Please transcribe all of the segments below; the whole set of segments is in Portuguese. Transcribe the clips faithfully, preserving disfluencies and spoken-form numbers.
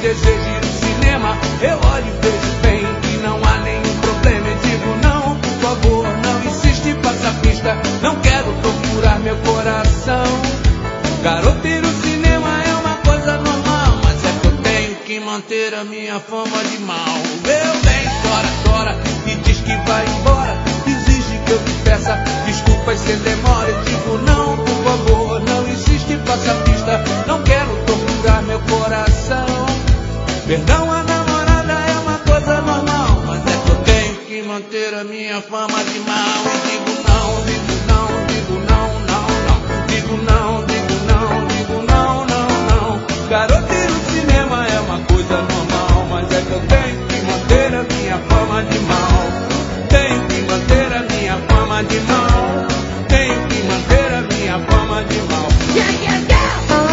deseja ir ao cinema, eu olho e vejo bem que não há nenhum problema. Eu digo não, por favor, não insiste, passa a pista, não quero torturar meu coração. Garoto, ir ao cinema é uma coisa normal, mas é que eu tenho que manter a minha fama de mal. Meu bem, chora, chora e diz que vai embora, exige que eu te peça desculpas sem demora. Eu digo não, por favor, não insiste, passa a pista, não quero torturar meu coração. Perdão, a namorada é uma coisa normal, mas é que eu tenho que manter a minha fama de mal. E digo não, digo não, digo não, não, não, digo não, digo não, digo não, não, não. Garoto, ir no cinema é uma coisa normal, mas é que eu tenho que manter a minha fama de mal. Tenho que manter a minha fama de mal. Tenho que manter a minha fama de mal. Yeah, yeah, yeah.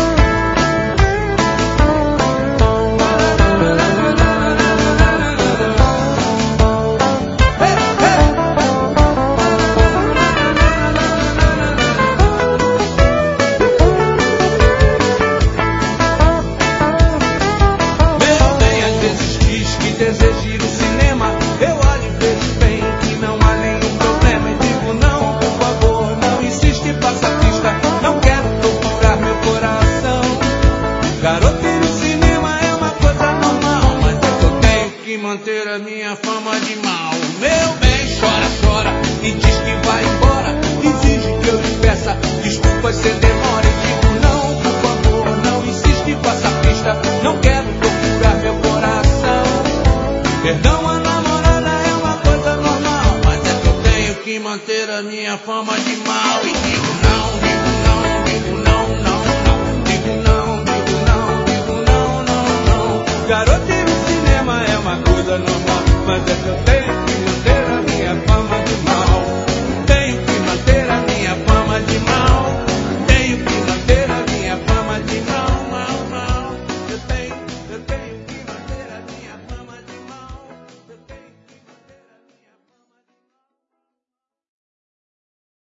Manter a minha fama de mal. Meu bem, chora, chora e diz que vai embora, exige que eu lhe peça desculpas sem demora. Eu digo não, por favor, não insiste, passa a pista, não quero torturar meu coração. Perdão, a namorada é uma coisa normal, mas é que eu tenho que manter a minha fama de mal. E digo não, digo não, digo não, não, não, digo não, digo não, digo não, não, não. Garoto, ir no cinema é uma coisa normal, mas é que eu tenho que manter a minha fama de mal.